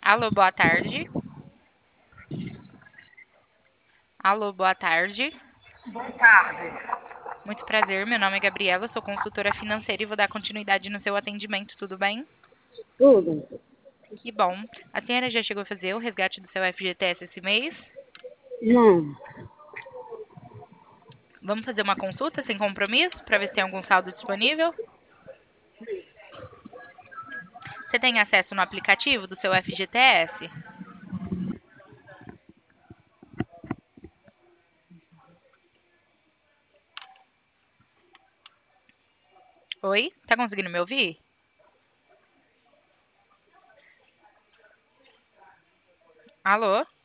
Alô, boa tarde. Alô, boa tarde. Boa tarde. Muito prazer, meu nome é Gabriela, sou consultora financeira e vou dar continuidade no seu atendimento, tudo bem? Tudo? Que bom. A senhora já chegou a fazer o resgate do seu FGTS esse mês? Não. Vamos fazer uma consulta sem compromisso para ver se tem algum saldo disponível? Você tem acesso no aplicativo do seu FGTS? Oi? Tá conseguindo me ouvir? Alô?